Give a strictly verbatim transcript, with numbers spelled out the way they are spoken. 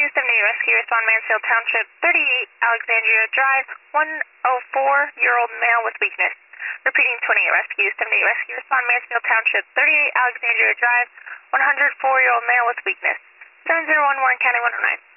seventy-eight Rescue, respond Mansfield Township, thirty-eight Alexandria Drive, one oh four-year-old male with weakness. Repeating twenty-eight Rescue, seventy-eight Rescue, respond Mansfield Township, thirty-eight Alexandria Drive, one oh four-year-old male with weakness. seven zero one Warren County one oh nine.